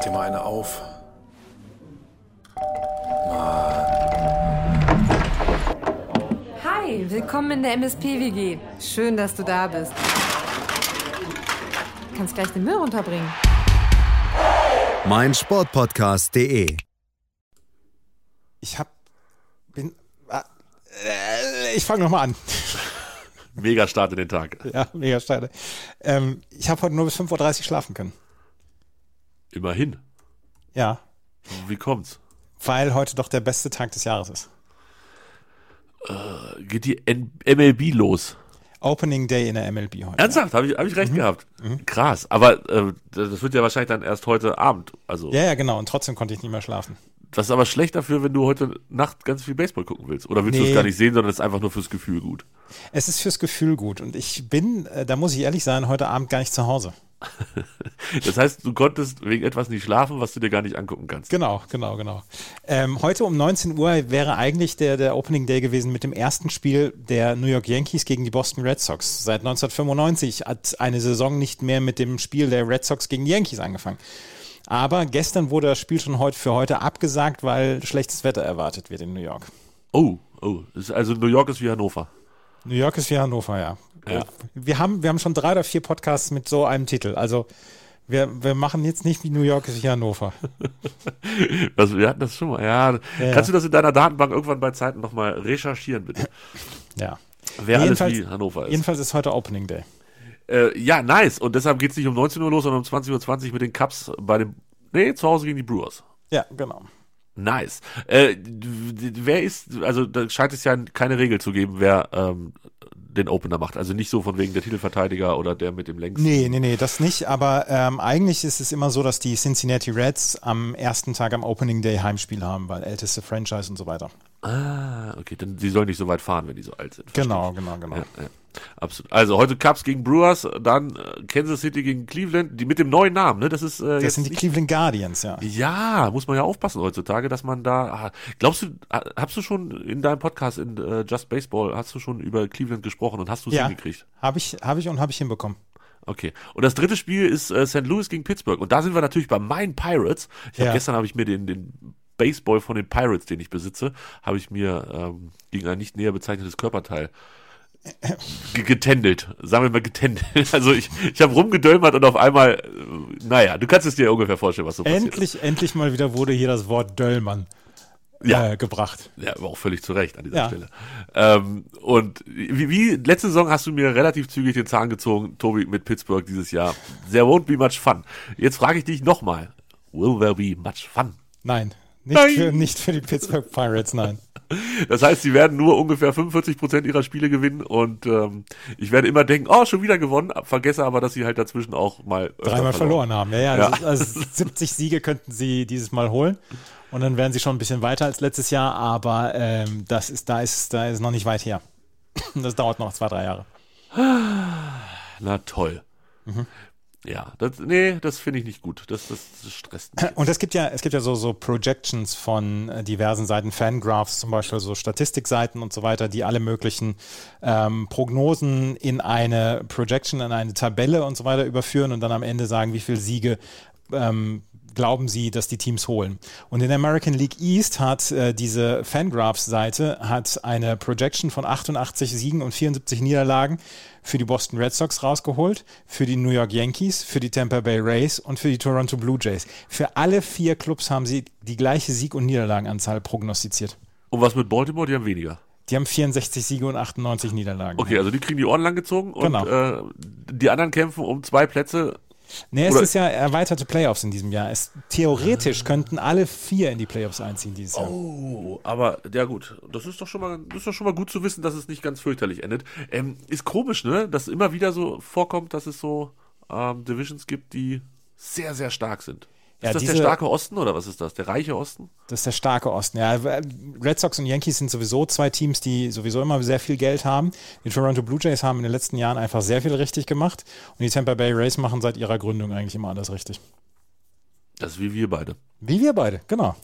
dir mal eine auf. Hi, willkommen in der MSP-WG. Schön, dass du da bist. Du kannst gleich den Müll runterbringen. meinsportpodcast.de. Ich fange nochmal an. Mega Start in den Tag. Ja, mega Start. Ich habe heute nur bis 5:30 Uhr schlafen können. Immerhin. Ja, Wie kommt's? weil heute doch der beste Tag des Jahres ist. Geht die MLB los? Opening Day in der MLB heute. Ernsthaft? Habe ich recht gehabt? Krass. Aber das wird ja wahrscheinlich dann erst heute Abend. Also, Ja, genau. Und trotzdem konnte ich nicht mehr schlafen. das ist aber schlecht dafür, wenn du heute Nacht ganz viel Baseball gucken willst. Oder willst du es Nee. gar nicht sehen, sondern es ist einfach nur fürs Gefühl gut? Es ist fürs Gefühl gut. Und ich bin, da muss ich ehrlich sein, heute Abend gar nicht zu Hause. Das heißt, du konntest wegen etwas nicht schlafen, was du dir gar nicht angucken kannst. Genau. Heute um 19 Uhr wäre eigentlich der Opening Day gewesen mit dem ersten Spiel der New York Yankees gegen die Boston Red Sox. Seit 1995 hat eine Saison nicht mehr mit dem Spiel der Red Sox gegen die Yankees angefangen. Aber gestern wurde das Spiel schon für heute abgesagt, weil schlechtes Wetter erwartet wird in New York. Oh. Also New York ist wie Hannover. New York ist wie Hannover, ja. Ja. Wir haben schon 3 oder 4 Podcasts mit so einem Titel. Also wir machen jetzt nicht wie New York ist wie Hannover. Also, wir hatten das schon mal. Ja. Kannst du das in deiner Datenbank irgendwann bei Zeiten nochmal recherchieren, bitte? Ja. Wer alles Jedenfalls- wie Hannover ist. Jedenfalls ist heute Opening Day. Ja, nice. Und deshalb geht es nicht um 19 Uhr los, sondern um 20:20 Uhr mit den Cubs zu Hause gegen die Brewers. Ja, genau. Nice. Wer ist, also da scheint es ja keine Regel zu geben, wer den Opener macht. Also nicht so von wegen der Titelverteidiger oder der mit dem längsten. Nee, das nicht. Aber eigentlich ist es immer so, dass die Cincinnati Reds am ersten Tag am Opening Day Heimspiel haben, weil älteste Franchise und so weiter. Ah, okay, dann sie sollen nicht so weit fahren, wenn die so alt sind. Verstehe Genau. ich. Ja, absolut. Also heute Cubs gegen Brewers, dann Kansas City gegen Cleveland, die mit dem neuen Namen, ne? Das ist Das jetzt sind die nicht, Cleveland Guardians, ja. Ja, muss man ja aufpassen heutzutage, dass man da. Glaubst du, hast du schon in deinem Podcast in Just Baseball, hast du schon über Cleveland gesprochen und hast du es Ja, hingekriegt? habe ich hinbekommen. Okay. Und das dritte Spiel ist St. Louis gegen Pittsburgh. Und da sind wir natürlich bei meinen Pirates. Gestern habe ich mir den Baseball von den Pirates, den ich besitze, habe ich mir gegen ein nicht näher bezeichnetes Körperteil getändelt. Sagen wir mal getändelt. Also ich habe rumgedölmert und auf einmal, du kannst es dir ungefähr vorstellen, was so passiert ist. Endlich mal wieder wurde hier das Wort Döllmann gebracht. Ja, aber auch völlig zu Recht an dieser Stelle. Und wie letzte Saison hast du mir relativ zügig den Zahn gezogen, Tobi, mit Pittsburgh dieses Jahr. There won't be much fun. Jetzt frage ich dich nochmal. Will there be much fun? Nein, nicht für die Pittsburgh Pirates, nein. Das heißt, sie werden nur ungefähr 45% ihrer Spiele gewinnen und ich werde immer denken, schon wieder gewonnen, vergesse aber, dass sie halt dazwischen auch mal öfter 3-mal verloren haben. Ja. Ja. Also 70 Siege könnten sie dieses Mal holen und dann wären sie schon ein bisschen weiter als letztes Jahr, aber da ist noch nicht weit her. Das dauert noch 2-3 Jahre. Na toll. Ja, das finde ich nicht gut. Das stresst mich. Und es gibt ja so Projections von diversen Seiten, Fangraphs zum Beispiel, so Statistikseiten und so weiter, die alle möglichen Prognosen in eine Projection, in eine Tabelle und so weiter überführen und dann am Ende sagen, wie viele Siege glauben sie, dass die Teams holen. Und in der American League East hat diese Fangraphs-Seite eine Projection von 88 Siegen und 74 Niederlagen für die Boston Red Sox rausgeholt, für die New York Yankees, für die Tampa Bay Rays und für die Toronto Blue Jays. Für alle 4 Clubs haben sie die gleiche Sieg- und Niederlagenanzahl prognostiziert. Und was mit Baltimore? Die haben weniger. Die haben 64 Siege und 98 Niederlagen. Okay, also die kriegen die Ohren lang gezogen und Genau. Die anderen kämpfen um 2 Plätze. Nee, es ist ja erweiterte Playoffs in diesem Jahr. Theoretisch könnten alle 4 in die Playoffs einziehen dieses Jahr. Oh, aber ja gut, das ist doch schon mal gut zu wissen, dass es nicht ganz fürchterlich endet. Ist komisch, ne, dass immer wieder so vorkommt, dass es so Divisions gibt, die sehr, sehr stark sind. Ist das der starke Osten oder was ist das? Der reiche Osten? Das ist der starke Osten, ja. Red Sox und Yankees sind sowieso 2 Teams, die sowieso immer sehr viel Geld haben. Die Toronto Blue Jays haben in den letzten Jahren einfach sehr viel richtig gemacht. Und die Tampa Bay Rays machen seit ihrer Gründung eigentlich immer alles richtig. Das ist wie wir beide. Wie wir beide, genau.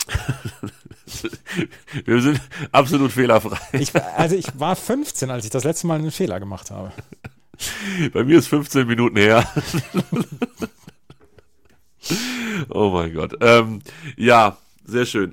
Wir sind absolut fehlerfrei. Ich war 15, als ich das letzte Mal einen Fehler gemacht habe. Bei mir ist 15 Minuten her. Oh mein Gott. Ja, sehr schön.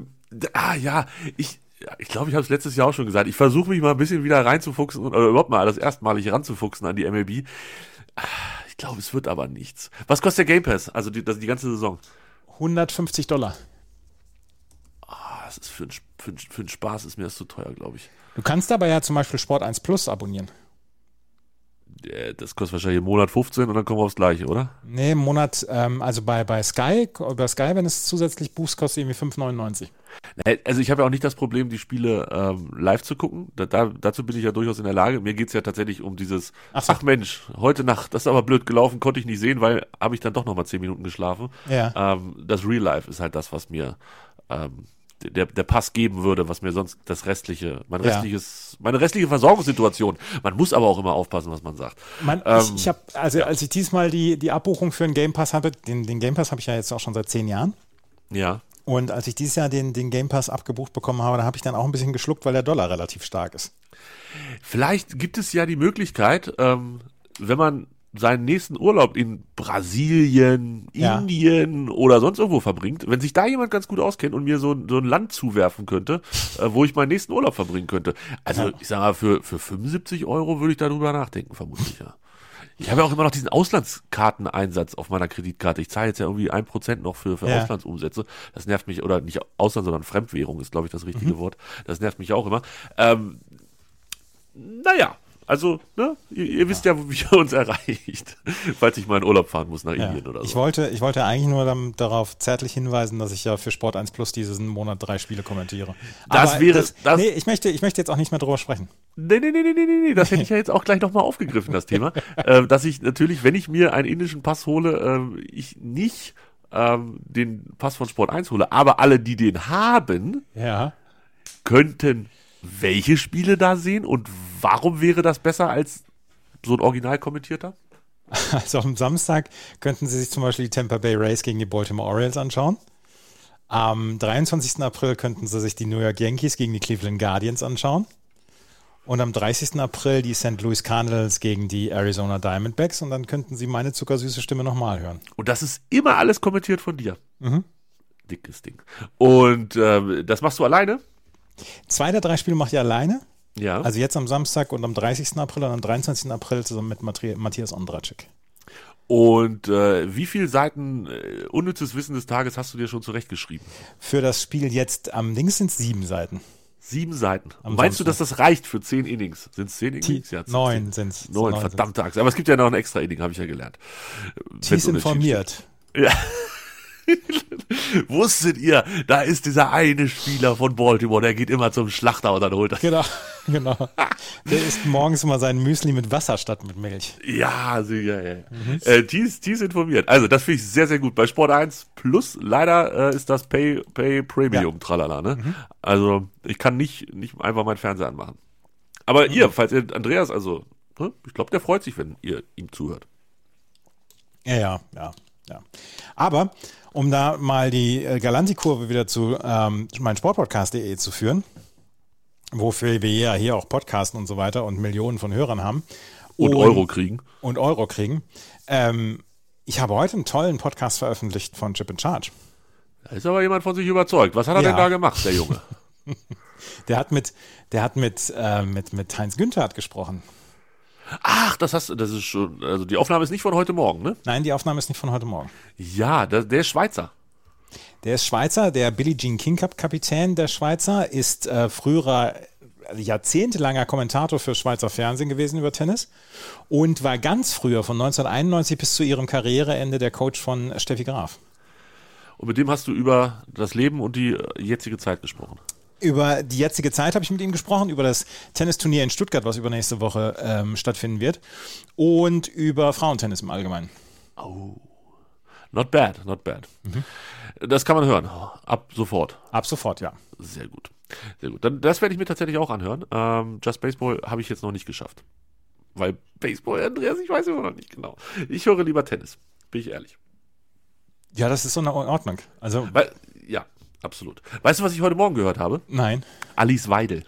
Ich glaube, ich habe es letztes Jahr auch schon gesagt. Ich versuche mich mal ein bisschen wieder reinzufuchsen oder überhaupt mal das erstmalig ranzufuchsen an die MLB. Ich glaube, es wird aber nichts. Was kostet der Game Pass? Also die ganze Saison? $150. Das ist für einen Spaß ist mir das zu teuer, glaube ich. Du kannst aber ja zum Beispiel Sport 1 Plus abonnieren. Das kostet wahrscheinlich im Monat 15 und dann kommen wir aufs Gleiche, oder? Nee, im Monat, also bei Sky, wenn es zusätzlich buchst, kostet irgendwie $5,99. Also ich habe ja auch nicht das Problem, die Spiele live zu gucken. Dazu bin ich ja durchaus in der Lage. Mir geht's ja tatsächlich um dieses, ach Mensch, heute Nacht, das ist aber blöd gelaufen, konnte ich nicht sehen, weil habe ich dann doch nochmal 10 Minuten geschlafen. Ja. Das Real Life ist halt das, was mir der Pass geben würde, was mir sonst meine restliche Versorgungssituation. Man muss aber auch immer aufpassen, was man sagt. Als ich diesmal die Abbuchung für den Game Pass hatte, den Game Pass habe ich ja jetzt auch schon seit 10 Jahren. Ja. Und als ich dieses Jahr den Game Pass abgebucht bekommen habe, da habe ich dann auch ein bisschen geschluckt, weil der Dollar relativ stark ist. Vielleicht gibt es ja die Möglichkeit, wenn man seinen nächsten Urlaub in Brasilien, Indien oder sonst irgendwo verbringt, wenn sich da jemand ganz gut auskennt und mir so ein Land zuwerfen könnte, wo ich meinen nächsten Urlaub verbringen könnte. Also ich sage mal, für 75 € würde ich darüber nachdenken, vermutlich, ja. Ich habe ja auch immer noch diesen Auslandskarteneinsatz auf meiner Kreditkarte. Ich zahle jetzt ja irgendwie 1% noch für Auslandsumsätze. Das nervt mich, oder nicht Ausland, sondern Fremdwährung ist, glaube ich, das richtige Wort. Das nervt mich auch immer. Also, ne, ihr wisst ja, wie ihr uns erreicht, falls ich mal in Urlaub fahren muss nach Indien oder so. Ich wollte eigentlich nur darauf zärtlich hinweisen, dass ich ja für Sport 1 Plus diesen Monat 3 Spiele kommentiere. Nee, ich möchte jetzt auch nicht mehr drüber sprechen. Nee, das hätte ich ja jetzt auch gleich nochmal aufgegriffen, das Thema. Dass ich natürlich, wenn ich mir einen indischen Pass hole, ich nicht den Pass von Sport 1 hole, aber alle, die den haben, könnten welche Spiele da sehen und warum wäre das besser als so ein original kommentierter? Also am Samstag könnten Sie sich zum Beispiel die Tampa Bay Rays gegen die Baltimore Orioles anschauen. Am 23. April könnten Sie sich die New York Yankees gegen die Cleveland Guardians anschauen. Und am 30. April die St. Louis Cardinals gegen die Arizona Diamondbacks. Und dann könnten Sie meine zuckersüße Stimme nochmal hören. Und das ist immer alles kommentiert von dir. Dickes Ding. Und das machst du alleine? 2 der 3 Spiele mache ich alleine. Ja. Also jetzt am Samstag und am 30. April und am 23. April zusammen mit Matthias Ondracek. Und wie viele Seiten unnützes Wissen des Tages hast du dir schon zurechtgeschrieben? Für das Spiel jetzt am Dings sind es 7 Seiten. 7 Seiten. Meinst du, dass das reicht für 10 Innings? Sind es 10 Innings? 9 sind es. 9, verdammte Axt. Aber es gibt ja noch ein extra Inning, habe ich ja gelernt. Tief informiert. Ja. Wusstet ihr, da ist dieser eine Spieler von Baltimore, der geht immer zum Schlachter und dann holt er. Genau. Der isst morgens immer sein Müsli mit Wasser statt mit Milch. Ja, sicher. Tief informiert. Also, das finde ich sehr, sehr gut. Bei Sport 1 Plus, leider ist das Pay Premium, tralala, ne? Also, ich kann nicht einfach meinen Fernseher anmachen. Aber ihr, falls ihr Andreas, also, ne? Ich glaube, der freut sich, wenn ihr ihm zuhört. Ja. Aber, um da mal die Galanti-Kurve wieder zu meinsportpodcast.de zu führen, wofür wir ja hier auch podcasten und so weiter und Millionen von Hörern haben. Und Euro kriegen. Ich habe heute einen tollen Podcast veröffentlicht von Chip in Charge. Da ist aber jemand von sich überzeugt. Was hat er denn da gemacht, der Junge? Der hat mit Heinz Günther gesprochen. Ach, das ist schon, also die Aufnahme ist nicht von heute Morgen, ne? Nein, die Aufnahme ist nicht von heute Morgen. Ja, der ist Schweizer. Der ist Schweizer, der Billie Jean King Cup Kapitän der Schweizer, ist früherer, jahrzehntelanger Kommentator für Schweizer Fernsehen gewesen über Tennis und war ganz früher von 1991 bis zu ihrem Karriereende der Coach von Steffi Graf. Und mit dem hast du über das Leben und die jetzige Zeit gesprochen? Über die jetzige Zeit habe ich mit ihm gesprochen, über das Tennisturnier in Stuttgart, was übernächste Woche stattfinden wird, und über Frauentennis im Allgemeinen. Oh, not bad. Das kann man hören, ab sofort. Ab sofort, ja. Sehr gut. Dann, das werde ich mir tatsächlich auch anhören. Just Baseball habe ich jetzt noch nicht geschafft. Weil Baseball, Andreas, ich weiß immer noch nicht genau. Ich höre lieber Tennis, bin ich ehrlich. Ja, das ist so in Ordnung. Also, ja. Absolut. Weißt du, was ich heute Morgen gehört habe? Nein. Alice Weidel.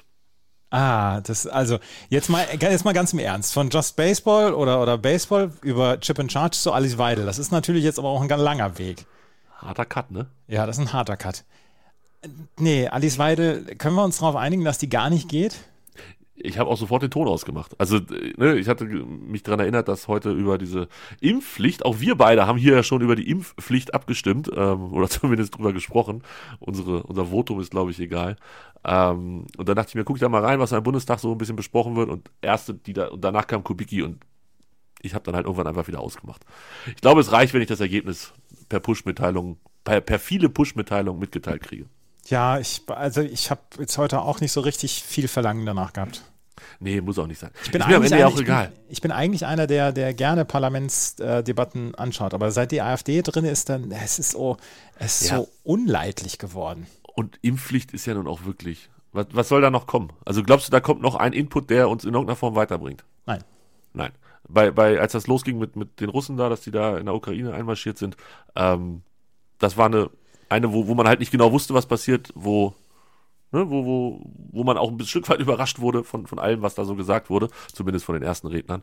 Jetzt mal ganz im Ernst. Von Just Baseball oder Baseball über Chip in Charge zu Alice Weidel. Das ist natürlich jetzt aber auch ein ganz langer Weg. Harter Cut, ne? Ja, das ist ein harter Cut. Nee, Alice Weidel, können wir uns darauf einigen, dass die gar nicht geht? Ich habe auch sofort den Ton ausgemacht. Also, ne, ich hatte mich daran erinnert, dass heute über diese Impfpflicht, auch wir beide haben hier ja schon über die Impfpflicht abgestimmt, oder zumindest drüber gesprochen. Unser Votum ist, glaube ich, egal. Und dann dachte ich mir, guck ich da mal rein, was im Bundestag so ein bisschen besprochen wird. Und und danach kam Kubicki und ich habe dann halt irgendwann einfach wieder ausgemacht. Ich glaube, es reicht, wenn ich das Ergebnis per Push-Mitteilung, per viele Push-Mitteilungen mitgeteilt kriege. Ja, ich habe jetzt heute auch nicht so richtig viel Verlangen danach gehabt. Nee, muss auch nicht sein. Ich bin am Ende ja auch egal. Ich bin eigentlich einer, der gerne Parlamentsdebatten anschaut, aber seit die AfD drin ist, dann es ist so unleidlich geworden. Und Impfpflicht ist ja nun auch wirklich, was soll da noch kommen? Also glaubst du, da kommt noch ein Input, der uns in irgendeiner Form weiterbringt? Nein. Als das losging mit den Russen da, dass die da in der Ukraine einmarschiert sind, das war eine, wo man halt nicht genau wusste, was passiert, wo man auch ein Stück weit überrascht wurde von allem, was da so gesagt wurde, zumindest von den ersten Rednern.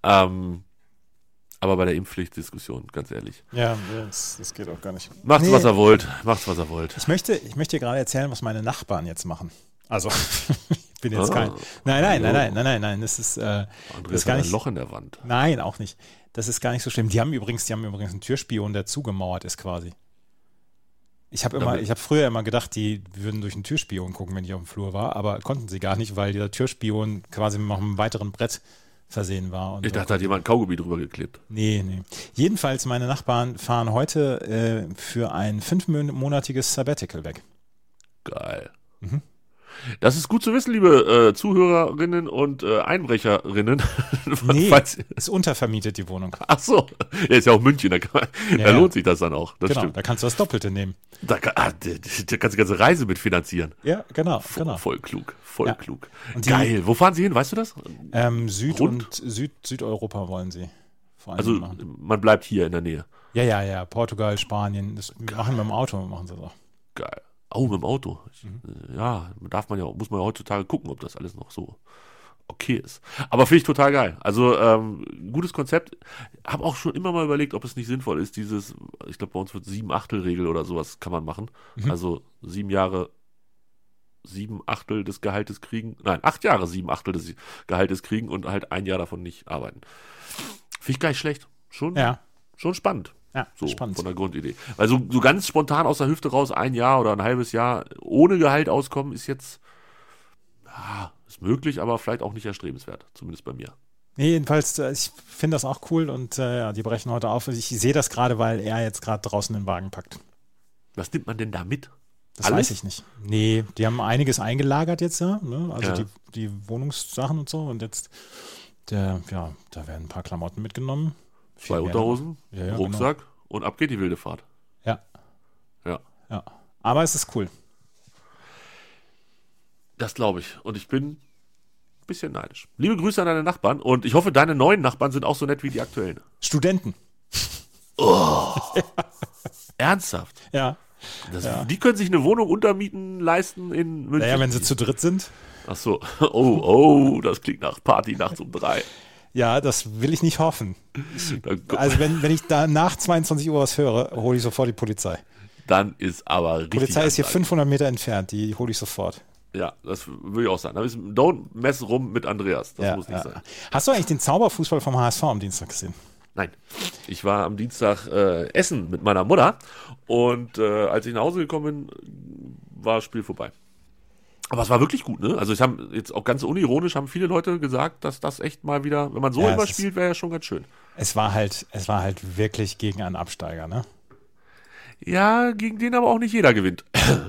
Aber bei der Impfpflichtdiskussion, ganz ehrlich. Ja, das geht auch gar nicht. Macht's, was ihr wollt. Ich möchte dir gerade erzählen, was meine Nachbarn jetzt machen. Also, ich bin jetzt kein... Nein, das ist gar nicht... ein Loch in der Wand. Nein, auch nicht. Das ist gar nicht so schlimm. Die haben übrigens einen Türspion, der zugemauert ist quasi. Ich habe früher immer gedacht, die würden durch einen Türspion gucken, wenn ich auf dem Flur war, aber konnten sie gar nicht, weil dieser Türspion quasi noch mit einem weiteren Brett versehen war. Und ich dachte, da hat jemand Kaugummi drüber geklebt. Nee. Jedenfalls, meine Nachbarn fahren heute für ein 5-monatiges Sabbatical weg. Geil. Mhm. Das ist gut zu wissen, liebe Zuhörerinnen und Einbrecherinnen. Nee, ist untervermietet, die Wohnung. Ach so, ja, ist ja auch München, da lohnt sich das dann auch. Das stimmt. Da kannst du das Doppelte nehmen. Da kannst du die ganze Reise mitfinanzieren. Ja, genau. Voll klug. Und geil. Wo fahren Sie hin, weißt du das? Südeuropa wollen sie vor allem also machen. Man bleibt hier in der Nähe. Ja, Portugal, Spanien, das machen wir im Auto, machen sie das auch. Geil. Oh, mit dem Auto. Ja, muss man ja heutzutage gucken, ob das alles noch so okay ist. Aber finde ich total geil. Also, gutes Konzept. Habe auch schon immer mal überlegt, ob es nicht sinnvoll ist, ich glaube, bei uns wird 7/8-Regel oder sowas kann man machen. Also 7 Jahre 7/8 des Gehaltes kriegen. Nein, 8 Jahre 7/8 des Gehaltes kriegen und halt 1 Jahr davon nicht arbeiten. Finde ich gar nicht schlecht. Schon spannend. Ja, so spannend. Von der Grundidee. Weil so ganz spontan aus der Hüfte raus 1 Jahr oder ein halbes Jahr ohne Gehalt auskommen ist jetzt, ist möglich, aber vielleicht auch nicht erstrebenswert. Zumindest bei mir. Nee, jedenfalls, ich finde das auch cool und die brechen heute auf. Ich sehe das gerade, weil er jetzt gerade draußen den Wagen packt. Was nimmt man denn da mit? Das weiß ich nicht. Nee, die haben einiges eingelagert jetzt, ja. Ne? Also die Wohnungssachen und so. Und jetzt, da werden ein paar Klamotten mitgenommen. 2 Unterhosen, Rucksack und ab geht die wilde Fahrt. Ja. Aber es ist cool. Das glaube ich. Und ich bin ein bisschen neidisch. Liebe Grüße an deine Nachbarn und ich hoffe, deine neuen Nachbarn sind auch so nett wie die aktuellen. Studenten. Oh. Ernsthaft? Ja. Die können sich eine Wohnung untermieten leisten in München. Naja, wenn sie zu dritt sind. Ach so. Oh, das klingt nach Party nachts um 3. Ja, das will ich nicht hoffen. Also wenn ich da nach 22 Uhr was höre, hole ich sofort die Polizei. Dann ist aber richtig. Die Polizei ist hier 500 Meter entfernt, die hole ich sofort. Ja, das würde ich auch sagen. Don't mess rum mit Andreas. Das muss nicht sein. Hast du eigentlich den Zauberfußball vom HSV am Dienstag gesehen? Nein. Ich war am Dienstag essen mit meiner Mutter und als ich nach Hause gekommen bin, war das Spiel vorbei. Aber es war wirklich gut, ne? Also ich habe jetzt auch ganz unironisch, haben viele Leute gesagt, dass das echt mal wieder, wenn man so überspielt, wäre ja schon ganz schön. Es war halt wirklich gegen einen Absteiger, ne? Ja, gegen den aber auch nicht jeder gewinnt.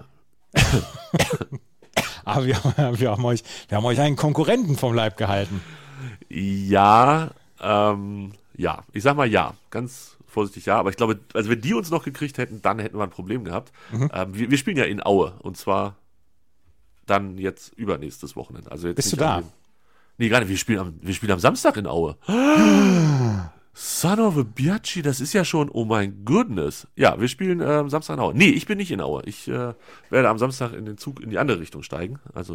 Aber wir haben euch einen Konkurrenten vom Leib gehalten. Ja, ich sag mal ja, ganz vorsichtig ja, aber ich glaube, also wenn die uns noch gekriegt hätten, dann hätten wir ein Problem gehabt. Wir spielen ja in Aue und zwar dann jetzt übernächstes Wochenende. Also jetzt bist du da? Nee, gar nicht. Wir spielen am Samstag in Aue. Son of a Biatchi, das ist ja schon, oh mein Goodness. Ja, wir spielen Samstag in Aue. Nee, ich bin nicht in Aue. Ich werde am Samstag in den Zug in die andere Richtung steigen. Also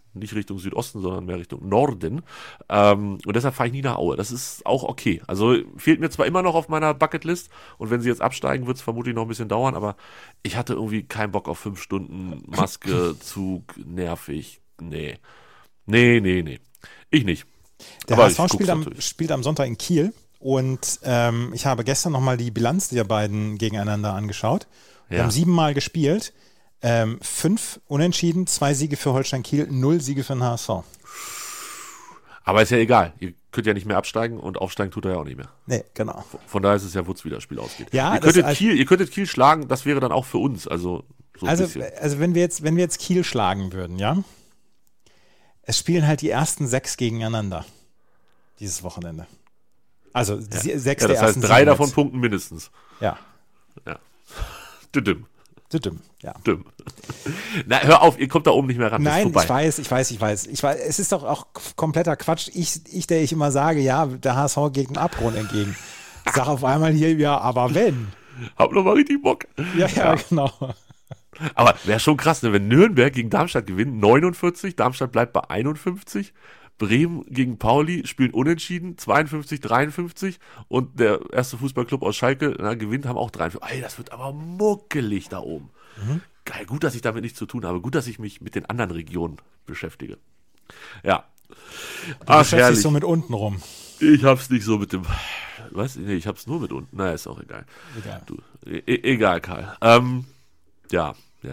nicht Richtung Südosten, sondern mehr Richtung Norden. Und deshalb fahre ich nie nach Aue. Das ist auch okay. Also fehlt mir zwar immer noch auf meiner Bucketlist und wenn sie jetzt absteigen, wird es vermutlich noch ein bisschen dauern, aber ich hatte irgendwie keinen Bock auf 5 Stunden Maske, Zug, nervig. Nee. Ich nicht. Der aber HSV spielt am Sonntag in Kiel und ich habe gestern nochmal die Bilanz der beiden gegeneinander angeschaut. Wir haben 7-mal gespielt. 5 Unentschieden, 2 Siege für Holstein Kiel, 0 Siege für den HSV. Aber ist ja egal. Ihr könnt ja nicht mehr absteigen und aufsteigen tut er ja auch nicht mehr. Nee, genau. Von daher ist es ja Wutz, wie das Spiel ausgeht. Ja, ihr könntet Kiel schlagen, das wäre dann auch für uns. Also wenn wir jetzt Kiel schlagen würden, ja, es spielen halt die ersten 6 gegeneinander dieses Wochenende. Also 6 der ersten. Das heißt 3 davon punkten mindestens. Ja. Düdüm. Ja. Dümm. Na, hör auf, ihr kommt da oben nicht mehr ran. Nein, ich weiß. Es ist doch auch kompletter Quatsch. Der ich immer sage, ja, der HSV geht dem Abgrund entgegen. Ich sage auf einmal hier, ja, aber wenn. Hab noch mal richtig Bock. Ja, genau. Aber wäre schon krass, ne? Wenn Nürnberg gegen Darmstadt gewinnt, 49, Darmstadt bleibt bei 51, Bremen gegen Pauli spielen unentschieden, 52, 53 und der erste Fußballclub aus Schalke gewinnt, haben auch 53. Ey, das wird aber muckelig da oben. Geil, gut, dass ich damit nichts zu tun habe. Gut, dass ich mich mit den anderen Regionen beschäftige. Ja. Du beschäftigst dich so mit unten rum. Ich hab's nicht so mit dem... Was? Nee, ich hab's nur mit unten. Naja, ist auch egal. Egal, Karl. Ja.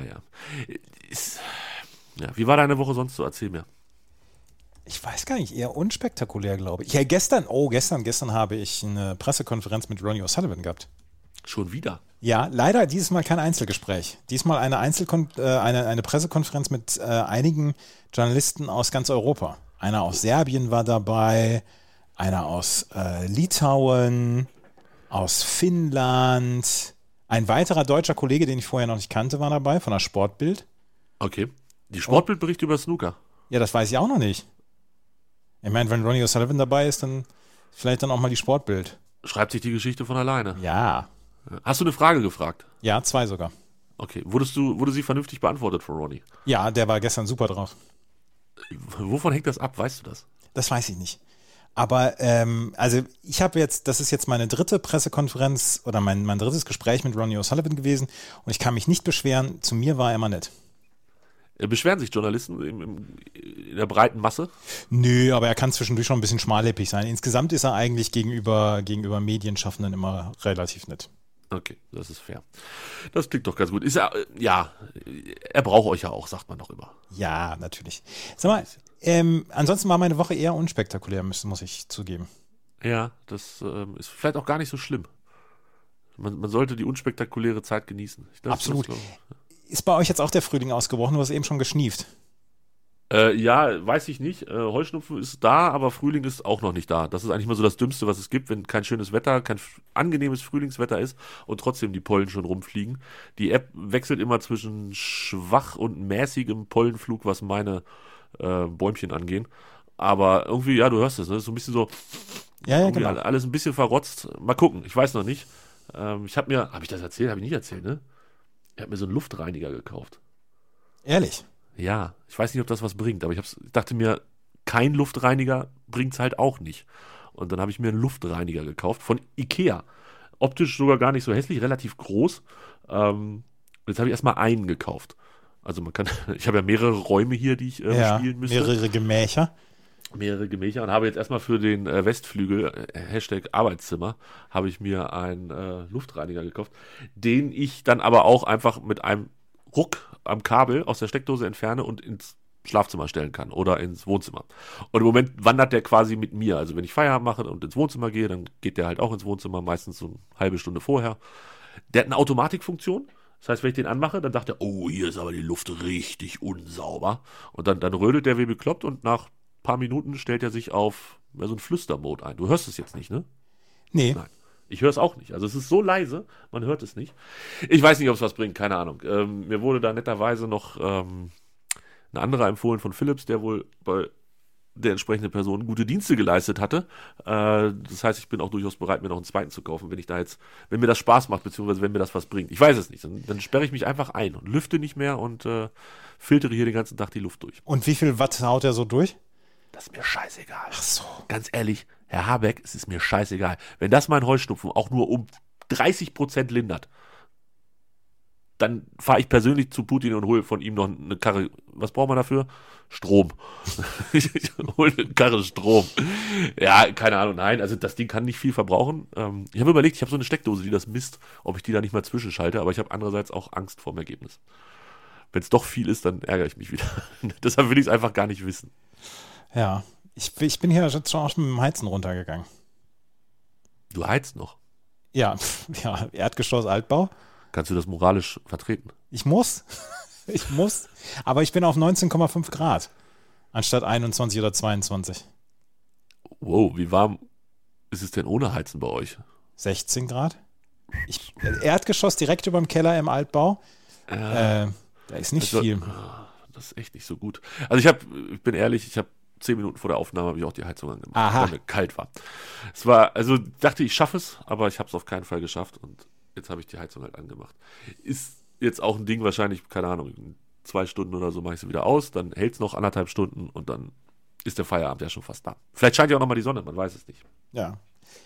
Wie war deine Woche sonst so? Erzähl mir. Ich weiß gar nicht, eher unspektakulär, glaube ich. Ja, gestern habe ich eine Pressekonferenz mit Ronnie O'Sullivan gehabt. Schon wieder? Ja, leider dieses Mal kein Einzelgespräch. Diesmal eine Pressekonferenz mit einigen Journalisten aus ganz Europa. Einer aus Serbien war dabei, einer aus Litauen, aus Finnland. Ein weiterer deutscher Kollege, den ich vorher noch nicht kannte, war dabei, von der Sportbild. Okay. Die Sportbild über Snooker. Ja, das weiß ich auch noch nicht. Ich meine, wenn Ronnie O'Sullivan dabei ist, dann vielleicht dann auch mal die Sportbild. Schreibt sich die Geschichte von alleine. Ja. Hast du eine Frage gefragt? Ja, 2 sogar. Okay. Wurde sie vernünftig beantwortet von Ronnie? Ja, der war gestern super drauf. Wovon hängt das ab? Weißt du das? Das weiß ich nicht. Aber also ich habe jetzt, das ist jetzt meine 3. Pressekonferenz oder mein 3. Gespräch mit Ronnie O'Sullivan gewesen und ich kann mich nicht beschweren. Zu mir war er immer nett. Beschweren sich Journalisten in der breiten Masse? Nö, aber er kann zwischendurch schon ein bisschen schmallippig sein. Insgesamt ist er eigentlich gegenüber Medienschaffenden immer relativ nett. Okay, das ist fair. Das klingt doch ganz gut. Ist er braucht euch ja auch, sagt man doch immer. Ja, natürlich. Sag mal, ansonsten war meine Woche eher unspektakulär, muss ich zugeben. Ja, das ist vielleicht auch gar nicht so schlimm. Man sollte die unspektakuläre Zeit genießen. Absolut. Ist bei euch jetzt auch der Frühling ausgebrochen? Du hast eben schon geschnieft. Ja, weiß ich nicht. Heuschnupfen ist da, aber Frühling ist auch noch nicht da. Das ist eigentlich mal so das Dümmste, was es gibt, wenn kein schönes Wetter, kein angenehmes Frühlingswetter ist und trotzdem die Pollen schon rumfliegen. Die App wechselt immer zwischen schwach und mäßigem Pollenflug, was meine Bäumchen angehen. Aber irgendwie, ja, du hörst es, ne? So ein bisschen so, ja, genau. Alles ein bisschen verrotzt. Mal gucken, ich weiß noch nicht. Habe ich das erzählt? Habe ich nicht erzählt, ne? Ich habe mir so einen Luftreiniger gekauft. Ehrlich? Ja, ich weiß nicht, ob das was bringt, aber ich dachte mir, kein Luftreiniger bringt's halt auch nicht. Und dann habe ich mir einen Luftreiniger gekauft von Ikea. Optisch sogar gar nicht so hässlich, relativ groß. Jetzt habe ich erstmal einen gekauft. Also ich habe ja mehrere Räume hier, die ich spielen müsste. Mehrere Gemächer Und habe jetzt erstmal für den Westflügel, #Arbeitszimmer, habe ich mir einen Luftreiniger gekauft, den ich dann aber auch einfach mit einem Ruck am Kabel aus der Steckdose entferne und ins Schlafzimmer stellen kann oder ins Wohnzimmer. Und im Moment wandert der quasi mit mir. Also wenn ich Feierabend mache und ins Wohnzimmer gehe, dann geht der halt auch ins Wohnzimmer, meistens so eine halbe Stunde vorher. Der hat eine Automatikfunktion. Das heißt, wenn ich den anmache, dann sagt er, oh, hier ist aber die Luft richtig unsauber. Und dann rödelt der wie bekloppt und nach ein paar Minuten stellt er sich auf so einen Flüstermode ein. Du hörst es jetzt nicht, ne? Nee. Nein. Ich höre es auch nicht. Also es ist so leise, man hört es nicht. Ich weiß nicht, ob es was bringt, keine Ahnung. Mir wurde da netterweise noch ein anderer empfohlen von Philips, der wohl bei der entsprechende Person gute Dienste geleistet hatte. Das heißt, ich bin auch durchaus bereit, mir noch einen zweiten zu kaufen, wenn mir das Spaß macht, beziehungsweise wenn mir das was bringt. Ich weiß es nicht. Dann sperre ich mich einfach ein und lüfte nicht mehr und filtere hier den ganzen Tag die Luft durch. Und wie viel Watt haut er so durch? Das ist mir scheißegal. Ach so. Ganz ehrlich, Herr Habeck, es ist mir scheißegal. Wenn das mein Heuschnupfen auch nur um 30% lindert, dann fahre ich persönlich zu Putin und hole von ihm noch eine Karre. Was braucht man dafür? Strom. Ich hole eine Karre Strom. Ja, keine Ahnung, nein. Also das Ding kann nicht viel verbrauchen. Ich habe überlegt, ich habe so eine Steckdose, die das misst, ob ich die da nicht mal zwischenschalte, aber ich habe andererseits auch Angst vor dem Ergebnis. Wenn es doch viel ist, dann ärgere ich mich wieder. Deshalb will ich es einfach gar nicht wissen. Ja, ich bin hier schon auch mit dem Heizen runtergegangen. Du heizt noch. Ja, Erdgeschoss, Altbau. Kannst du das moralisch vertreten? Ich muss, aber ich bin auf 19,5 Grad anstatt 21 oder 22. Wow, wie warm ist es denn ohne Heizen bei euch? 16 Grad. Erdgeschoss direkt über dem Keller im Altbau. Da ist nicht viel. Das ist echt nicht so gut. Also ich bin ehrlich, ich habe 10 Minuten vor der Aufnahme habe ich auch die Heizung angemacht, weil mir kalt war. Dachte ich schaffe es, aber ich habe es auf keinen Fall geschafft und jetzt habe ich die Heizung halt angemacht. Ist jetzt auch ein Ding wahrscheinlich, keine Ahnung, in 2 Stunden oder so mache ich sie wieder aus, dann hält es noch 1,5 Stunden und dann ist der Feierabend ja schon fast da. Vielleicht scheint ja auch nochmal die Sonne, man weiß es nicht. Ja.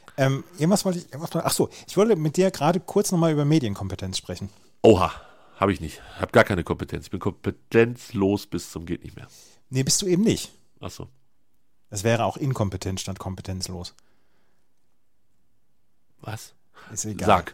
Ich wollte mit dir gerade kurz nochmal über Medienkompetenz sprechen. Oha, habe ich nicht. Habe gar keine Kompetenz. Ich bin kompetenzlos bis zum geht nicht mehr. Nee, bist du eben nicht. Ach so. Das wäre auch inkompetent statt kompetenzlos. Was? Ist egal. Sag.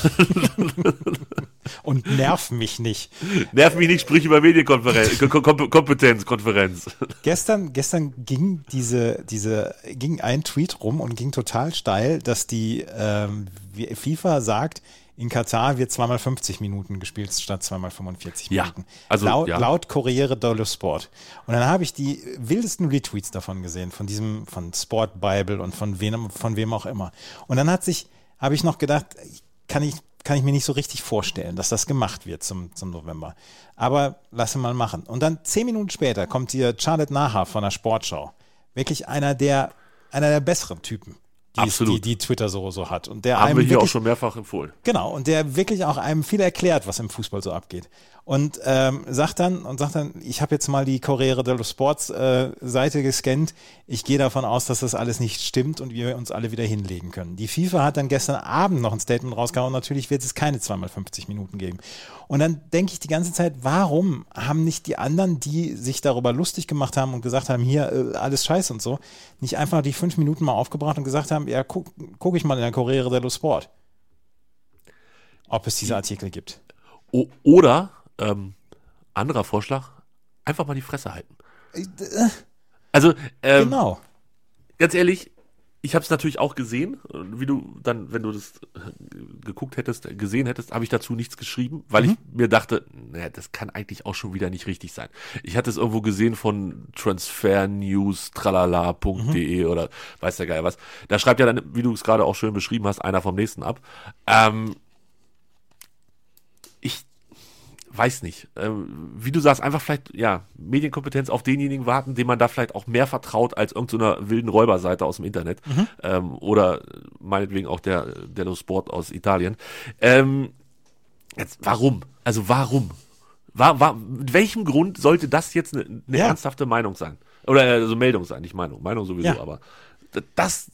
Und nerv mich nicht. Nerv mich nicht, sprich über Medienkompetenzkonferenz. Gestern ging ging ein Tweet rum und ging total steil, dass die FIFA sagt, in Katar wird 2x50 Minuten gespielt statt 2x45 Minuten. Ja, also laut Corriere dello Sport. Und dann habe ich die wildesten Retweets davon gesehen, von Sport Bible und von wem auch immer. Und dann habe ich noch gedacht, kann ich mir nicht so richtig vorstellen, dass das gemacht wird zum November. Aber lasse mal machen. Und dann 10 Minuten später kommt hier Charlotte Naha von der Sportschau. Wirklich einer der besseren Typen, die Twitter so hat. Und der haben wir hier auch schon mehrfach empfohlen. Genau, und der wirklich auch einem viel erklärt, was im Fußball so abgeht. Und sagt dann, ich habe jetzt mal die Corriere dello Sports Seite gescannt. Ich gehe davon aus, dass das alles nicht stimmt und wir uns alle wieder hinlegen können. Die FIFA hat dann gestern Abend noch ein Statement rausgehauen. Natürlich wird es keine 2x50 Minuten geben. Und dann denke ich die ganze Zeit, warum haben nicht die anderen, die sich darüber lustig gemacht haben und gesagt haben, hier alles scheiße und so, nicht einfach die 5 Minuten mal aufgebracht und gesagt haben, ja, guck ich mal in der Corriere dello Sport, ob es diese Artikel gibt. Oder anderer Vorschlag, einfach mal die Fresse halten. Also, genau. Ganz ehrlich, ich habe es natürlich auch gesehen, wie du dann, wenn du das gesehen hättest, habe ich dazu nichts geschrieben, weil ich mir dachte, naja, das kann eigentlich auch schon wieder nicht richtig sein. Ich hatte es irgendwo gesehen von transfernews.tralala.de oder weiß der Geil was. Da schreibt ja dann, wie du es gerade auch schön beschrieben hast, einer vom nächsten ab. Ich weiß nicht. Wie du sagst, einfach vielleicht, Medienkompetenz auf denjenigen warten, dem man da vielleicht auch mehr vertraut als irgendeiner wilden Räuberseite aus dem Internet. Oder meinetwegen auch der Sport aus Italien. Jetzt, warum? Also warum? Mit welchem Grund sollte das jetzt eine ernsthafte Meinung sein? Oder also Meldung sein, nicht Meinung. Meinung sowieso, aber das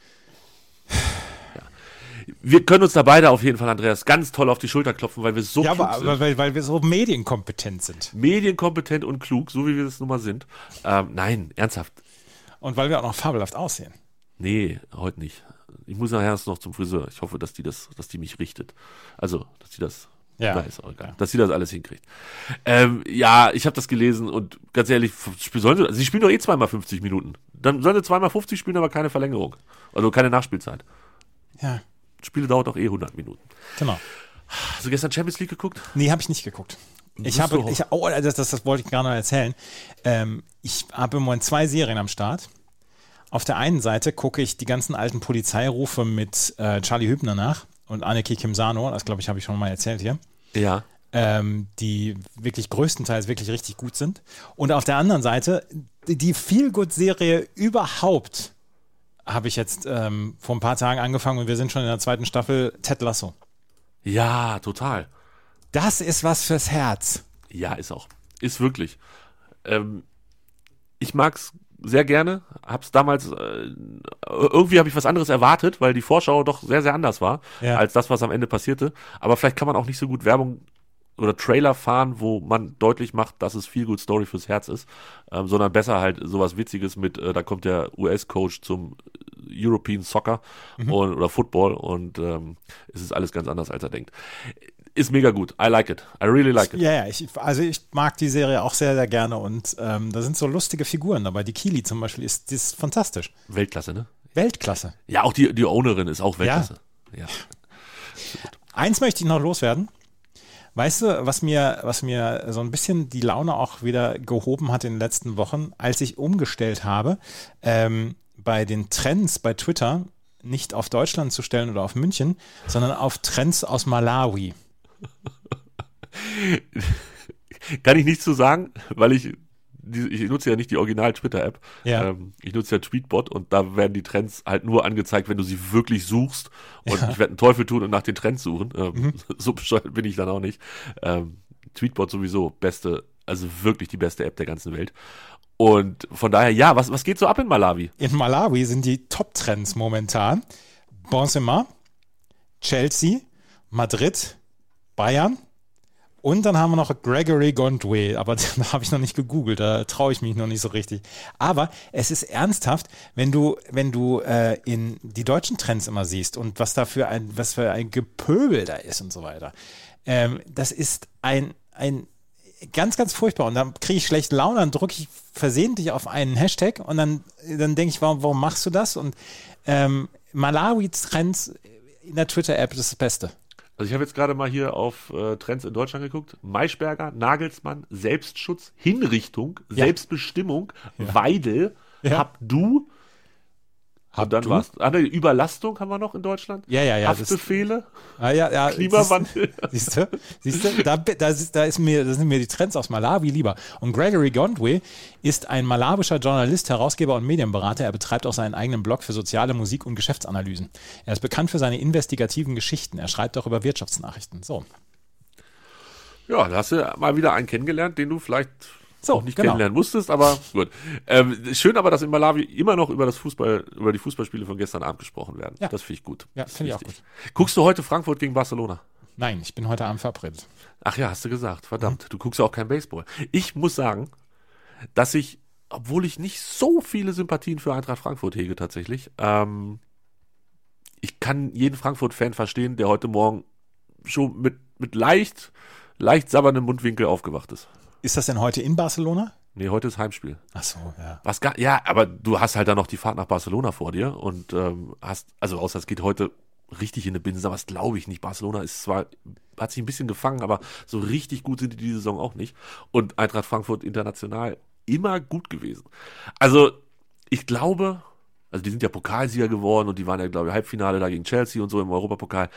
wir können uns da beide auf jeden Fall, Andreas, ganz toll auf die Schulter klopfen, weil wir so klug sind. Ja, weil wir so medienkompetent sind. Medienkompetent und klug, so wie wir das nun mal sind. Nein, ernsthaft. Und weil wir auch noch fabelhaft aussehen. Nee, heute nicht. Ich muss nachher erst noch zum Friseur. Ich hoffe, dass die mich richtet. Also, dass die das... Ja. Ist auch egal. Dass sie das alles hinkriegt. Ich habe das gelesen und ganz ehrlich, sie spielen doch 2x50 Minuten. Dann sollen sie 2x50 spielen, aber keine Verlängerung. Also keine Nachspielzeit. Ja. Spiele dauert auch 100 Minuten. Genau. Hast du gestern Champions League geguckt? Nee, habe ich nicht geguckt. Das wollte ich gerade noch erzählen. Ich habe im Moment 2 Serien am Start. Auf der einen Seite gucke ich die ganzen alten Polizeirufe mit Charlie Hübner nach und Anneke Kimsano. Das, glaube ich, habe ich schon mal erzählt hier. Ja. die wirklich größtenteils wirklich richtig gut sind. Und auf der anderen Seite, die Feel-Good-Serie überhaupt habe ich jetzt vor ein paar Tagen angefangen und wir sind schon in der 2. Staffel, Ted Lasso. Ja, total. Das ist was fürs Herz. Ja, ist auch. Ist wirklich. Ich mag's sehr gerne. Hab's damals, irgendwie habe ich was anderes erwartet, weil die Vorschau doch sehr, sehr anders war, als das, was am Ende passierte. Aber vielleicht kann man auch nicht so gut Werbung oder Trailer fahren, wo man deutlich macht, dass es viel gut Story fürs Herz ist, sondern besser halt sowas Witziges mit, da kommt der US-Coach zum European Soccer oder Football und es ist alles ganz anders, als er denkt. Ist mega gut. I like it. I really like it. Ja, ich mag die Serie auch sehr, sehr gerne und da sind so lustige Figuren dabei. Die Keely zum Beispiel die ist fantastisch. Weltklasse, ne? Weltklasse. Ja, auch die Ownerin ist auch Weltklasse. Ja. Eins möchte ich noch loswerden. Weißt du, was mir so ein bisschen die Laune auch wieder gehoben hat in den letzten Wochen, als ich umgestellt habe, bei den Trends bei Twitter nicht auf Deutschland zu stellen oder auf München, sondern auf Trends aus Malawi. Kann ich nichts zu sagen, weil ich nutze ja nicht die Original-Twitter-App. Ja. Ich nutze ja Tweetbot und da werden die Trends halt nur angezeigt, wenn du sie wirklich suchst. Und ich werde einen Teufel tun und nach den Trends suchen. So bescheuert bin ich dann auch nicht. Tweetbot sowieso also wirklich die beste App der ganzen Welt. Und von daher, ja, was geht so ab in Malawi? In Malawi sind die Top-Trends momentan Benzema, Chelsea, Madrid, Bayern. Und dann haben wir noch Gregory Gondwe, aber da habe ich noch nicht gegoogelt, da traue ich mich noch nicht so richtig. Aber es ist ernsthaft, wenn du in die deutschen Trends immer siehst und was für ein Gepöbel da ist und so weiter. Das ist ein ganz, ganz furchtbar. Und dann kriege ich schlechte Laune, dann drücke ich versehentlich auf einen Hashtag und dann denke ich, warum machst du das? Und Malawi-Trends in der Twitter-App ist das Beste. Also ich habe jetzt gerade mal hier auf Trends in Deutschland geguckt. Maischberger, Nagelsmann, Selbstschutz, Hinrichtung, Selbstbestimmung, Weidel, Habdu. Und dann war's. Überlastung haben wir noch in Deutschland. Ja. Haftbefehle. Ja. Klimawandel. Siehst du? Da sind mir die Trends aus Malawi lieber. Und Gregory Gondwe ist ein malawischer Journalist, Herausgeber und Medienberater. Er betreibt auch seinen eigenen Blog für soziale Musik- und Geschäftsanalysen. Er ist bekannt für seine investigativen Geschichten. Er schreibt auch über Wirtschaftsnachrichten. So. Ja, da hast du mal wieder einen kennengelernt, den du vielleicht auch nicht kennenlernen musstest, aber gut. Schön aber, dass in Malawi immer noch über die Fußballspiele von gestern Abend gesprochen werden. Ja. Das finde ich gut. Ja, finde ich auch gut. Guckst du heute Frankfurt gegen Barcelona? Nein, ich bin heute Abend verabredet. Ach ja, hast du gesagt. Verdammt, du guckst ja auch kein Baseball. Ich muss sagen, dass ich, obwohl ich nicht so viele Sympathien für Eintracht Frankfurt hege tatsächlich, ich kann jeden Frankfurt-Fan verstehen, der heute Morgen schon mit leicht sabberndem Mundwinkel aufgewacht ist. Ist das denn heute in Barcelona? Nee, heute ist Heimspiel. Ach so, ja. Aber du hast halt dann noch die Fahrt nach Barcelona vor dir und außer es geht heute richtig in eine Binse, aber das glaube ich nicht. Barcelona hat sich ein bisschen gefangen, aber so richtig gut sind die Saison auch nicht. Und Eintracht Frankfurt international immer gut gewesen. Also, ich glaube, die sind ja Pokalsieger geworden und die waren ja, glaube ich, Halbfinale da gegen Chelsea und so im Europapokal.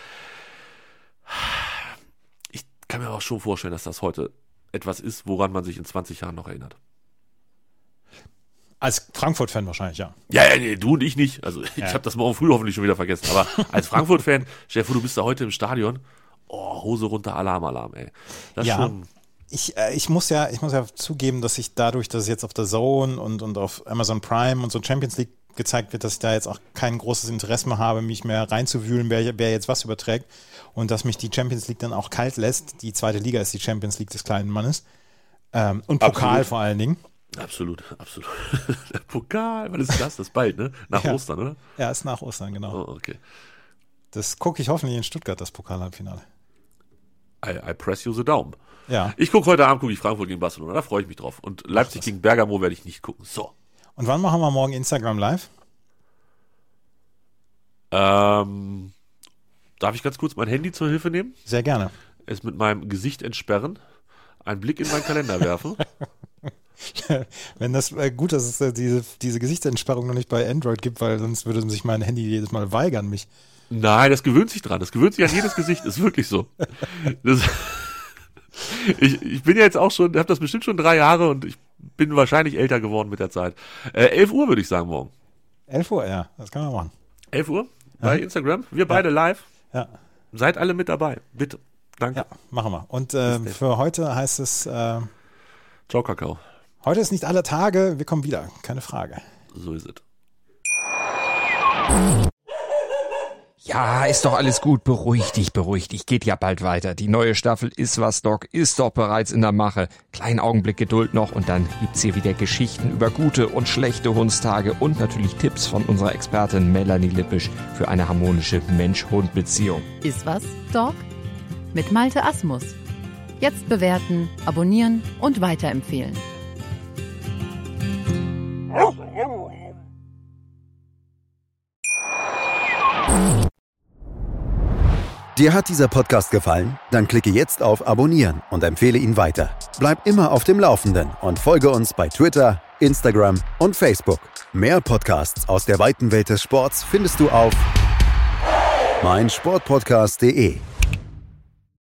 Ich kann mir auch schon vorstellen, dass das heute etwas ist, woran man sich in 20 Jahren noch erinnert. Als Frankfurt-Fan wahrscheinlich, ja. Ja, nee, du und ich nicht. Also ich habe das morgen früh hoffentlich schon wieder vergessen. Aber als Frankfurt-Fan, stell dir vor, du bist da heute im Stadion. Oh, Hose runter, Alarm, ey. Das schon. Ich muss ja zugeben, dass ich dadurch, dass es jetzt auf der Zone und auf Amazon Prime und so Champions League gezeigt wird, dass ich da jetzt auch kein großes Interesse mehr habe, mich mehr reinzuwühlen, wer jetzt was überträgt. Und dass mich die Champions League dann auch kalt lässt. Die zweite Liga ist die Champions League des kleinen Mannes. Und Pokal vor allen Dingen. Absolut. Der Pokal, wann ist das? Das ist bald, ne? Nach Ostern, oder? Ja, ist nach Ostern, genau. Oh, okay. Das gucke ich hoffentlich in Stuttgart, das Pokal-Halbfinale. I press you the Daumen. Ja. Ich gucke heute Abend, Frankfurt gegen Barcelona, da freue ich mich drauf. Und Leipzig gegen Bergamo werde ich nicht gucken. So. Und wann machen wir morgen Instagram Live? Darf ich ganz kurz mein Handy zur Hilfe nehmen? Sehr gerne. Es mit meinem Gesicht entsperren, einen Blick in meinen Kalender werfen. Wenn das gut ist, dass es diese Gesichtsentsperrung noch nicht bei Android gibt, weil sonst würde sich mein Handy jedes Mal weigern, mich. Nein, das gewöhnt sich dran. Das gewöhnt sich an jedes Gesicht. Ist wirklich so. Ich bin ja jetzt auch schon, habe das bestimmt schon 3 Jahre und ich bin wahrscheinlich älter geworden mit der Zeit. 11 Uhr würde ich sagen morgen. 11 Uhr, ja, das kann man machen. 11 Uhr bei Instagram. Wir beide live. Ja. Seid alle mit dabei. Bitte. Danke. Ja, machen wir. Und für heute heißt es... Ciao, Kakao. Heute ist nicht alle Tage, wir kommen wieder, keine Frage. So ist es. Ja, ist doch alles gut. Beruhig dich. Geht ja bald weiter. Die neue Staffel Iswas Dog ist doch bereits in der Mache. Kleinen Augenblick Geduld noch und dann gibt's hier wieder Geschichten über gute und schlechte Hundstage und natürlich Tipps von unserer Expertin Melanie Lippisch für eine harmonische Mensch-Hund-Beziehung. Iswas Dog? Mit Malte Asmus. Jetzt bewerten, abonnieren und weiterempfehlen. Dir hat dieser Podcast gefallen? Dann klicke jetzt auf Abonnieren und empfehle ihn weiter. Bleib immer auf dem Laufenden und folge uns bei Twitter, Instagram und Facebook. Mehr Podcasts aus der weiten Welt des Sports findest du auf meinsportpodcast.de.